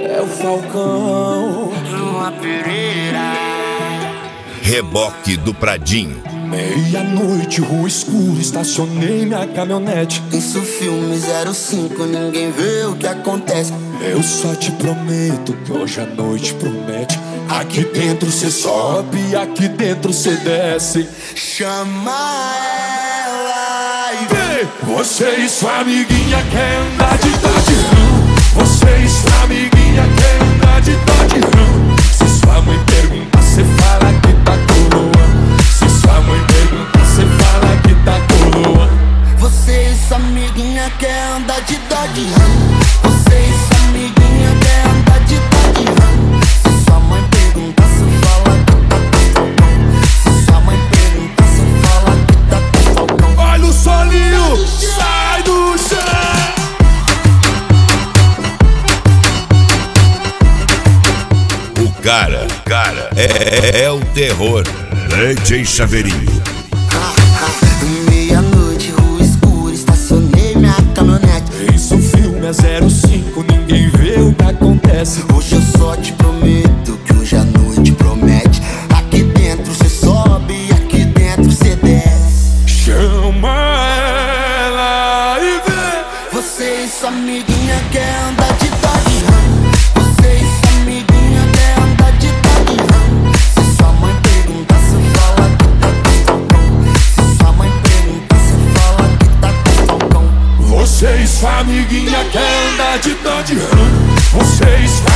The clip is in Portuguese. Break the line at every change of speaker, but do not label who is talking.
É o Falcão,
Uma Pereira.
Reboque do Pradinho.
meia-noite, rua escura, estacionei minha caminhonete.
Isso filme 05, ninguém vê o que acontece.
Eu só te prometo que hoje a noite promete. Aqui dentro cê sobe, aqui dentro cê desce.
Chama ela e
Ei, você e sua amiguinha quer andar de Dodge Ram. Você e sua amiguinha quer andar de Dodge Ram. Se sua mãe perguntar, cê fala que tá coroa. Se sua mãe perguntar, cê fala que tá coroa.
você e sua amiguinha quer andar de Dodge Ram. Você e sua amiguinha quer andar de Dodge Ram. Se sua mãe perguntar, cê fala que tá com Falcão. Se sua mãe perguntar, cê fala que tá com Falcão.
Olha o solinho, sai do chão.
O cara é o terror. DJ Chaveirinho.
Meia-noite, rua escura, estacionei minha caminhonete.
Isso filme é 05, ninguém vê o que acontece.
Hoje eu só te prometo que hoje a noite promete. Aqui dentro cê sobe, aqui dentro cê desce.
Chama ela e vê.
Você e sua amiguinha quer andar de Dodge Ram. Você e sua amiguinha quer andar de Dodge Ram. Se sua mãe perguntar, cê fala que tá com Falcão. Se sua mãe perguntar, cê fala que tá com Falcão.
Você e sua amiguinha quer andar de Dodge Ram. Você e sua